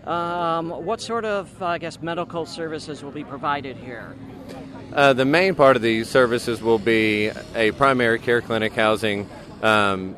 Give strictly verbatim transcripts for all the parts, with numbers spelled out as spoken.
Um, what sort of, I guess, medical services will be provided here? Uh, the main part of the services will be a primary care clinic housing um,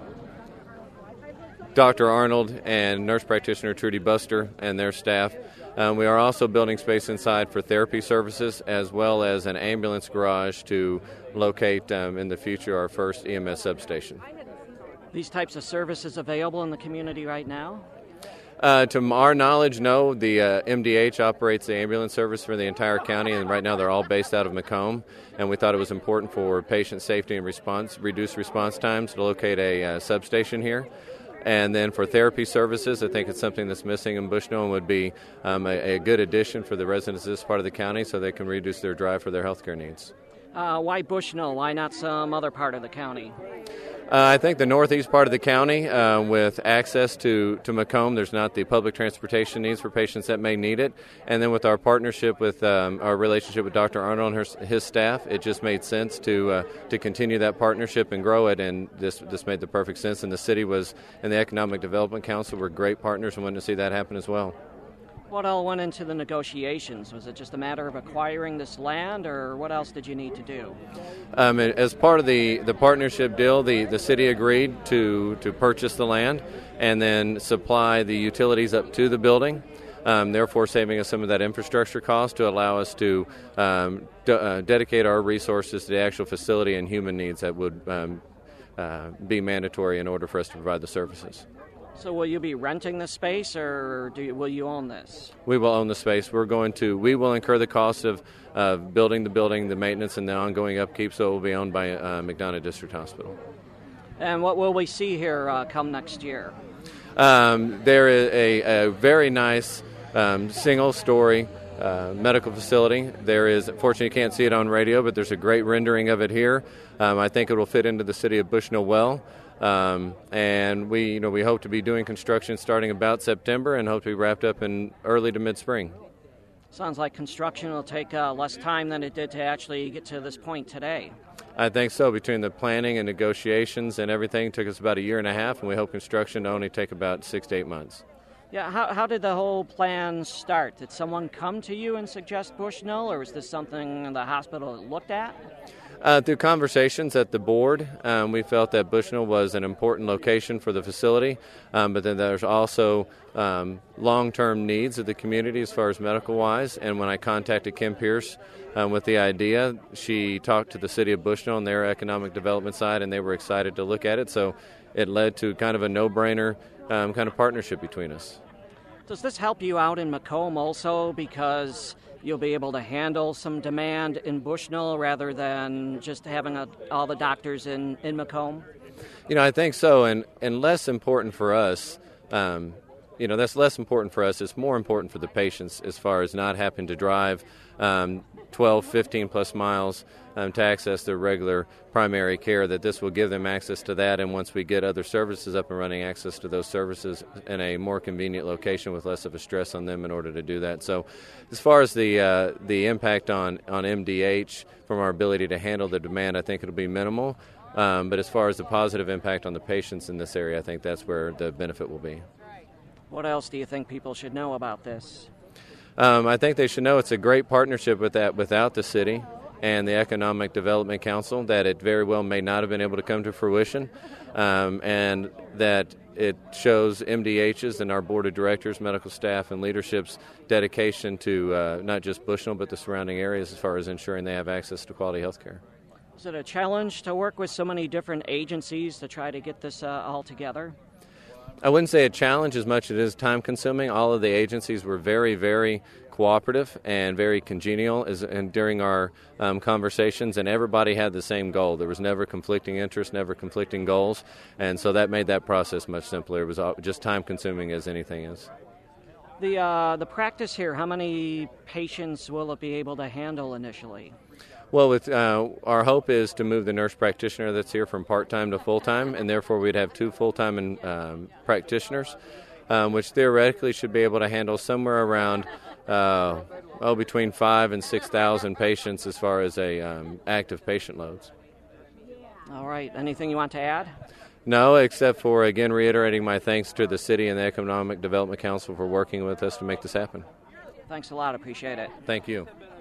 Doctor Arnold and nurse practitioner Trudy Buster and their staff. Um, we are also building space inside for therapy services, as well as an ambulance garage to locate um, in the future our first E M S substation. These types of services available in the community right now? Uh, to our knowledge, no. The uh, M D H operates the ambulance service for the entire county, and right now they're all based out of Macomb. And we thought it was important for patient safety and response, reduced response times, to locate a uh, substation here. And then for therapy services, I think it's something that's missing in Bushnell and would be um, a, a good addition for the residents of this part of the county so they can reduce their drive for their health care needs. Uh, why Bushnell? Why not some other part of the county? Uh, I think the northeast part of the county, uh, with access to, to Macomb, there's not the public transportation needs for patients that may need it. And then with our partnership with um, our relationship with Doctor Arnold and her, his staff, it just made sense to uh, to continue that partnership and grow it. And this this made the perfect sense. And the city was, and the Economic Development Council were great partners and wanted to see that happen as well. What all went into the negotiations? Was it just a matter of acquiring this land, or what else did you need to do? Um, as part of the, the partnership deal, the, the city agreed to, to purchase the land and then supply the utilities up to the building, um, therefore saving us some of that infrastructure cost to allow us to um, de- uh, dedicate our resources to the actual facility and human needs that would um, uh, be mandatory in order for us to provide the services. So will you be renting the space, or do you, will you own this? We will own the space. We're going to. We will incur the cost of uh, building the building, the maintenance, and the ongoing upkeep. So it will be owned by uh, McDonough District Hospital. And what will we see here uh, come next year? Um, there is a, a very nice um, single-story uh, medical facility. There is, fortunately, you can't see it on radio, but there's a great rendering of it here. Um, I think it will fit into the city of Bushnell well. Um, and we, you know, we hope to be doing construction starting about September and hope to be wrapped up in early to mid-spring. Sounds like construction will take uh, less time than it did to actually get to this point today. I think so. Between the planning and negotiations and everything, it took us about a year and a half, and we hope construction to only take about six to eight months. Yeah, how, how did the whole plan start? Did someone come to you and suggest Bushnell, or was this something the hospital looked at? Uh, through conversations at the board, um, we felt that Bushnell was an important location for the facility, um, but then there's also um, long-term needs of the community as far as medical-wise. And when I contacted Kim Pierce um, with the idea, she talked to the city of Bushnell and their economic development side, and they were excited to look at it. So it led to kind of a no-brainer um, kind of partnership between us. Does this help you out in Macomb also, because you'll be able to handle some demand in Bushnell rather than just having a, all the doctors in, in Macomb? You know, I think so, and, and less important for us, um, you know, that's less important for us. It's more important for the patients as far as not having to drive um, twelve, fifteen plus miles um, to access their regular primary care, that this will give them access to that, and once we get other services up and running, access to those services in a more convenient location with less of a stress on them in order to do that. So as far as the uh, the impact on, on M D H from our ability to handle the demand, I think it'll be minimal. Um, but as far as the positive impact on the patients in this area, I think that's where the benefit will be. What else do you think people should know about this? Um, I think they should know it's a great partnership with that without the city and the Economic Development Council, that it very well may not have been able to come to fruition, um, and that it shows M D H's and our board of directors, medical staff, and leadership's dedication to uh, not just Bushnell but the surrounding areas as far as ensuring they have access to quality health care. Is it a challenge to work with so many different agencies to try to get this uh, all together? I wouldn't say a challenge as much as it is time-consuming. All of the agencies were very, very cooperative and very congenial as, and during our um, conversations, and everybody had the same goal. There was never conflicting interests, never conflicting goals, and so that made that process much simpler. It was just time-consuming as anything is. The, uh, the practice here, how many patients will it be able to handle initially? Well, with uh, our hope is to move the nurse practitioner that's here from part-time to full-time, and therefore we'd have two full-time and, um, practitioners, um, which theoretically should be able to handle somewhere around uh, oh between five and six thousand patients as far as a um, active patient loads. All right. Anything you want to add? No, except for, again, reiterating my thanks to the city and the Economic Development Council for working with us to make this happen. Thanks a lot. Appreciate it. Thank you.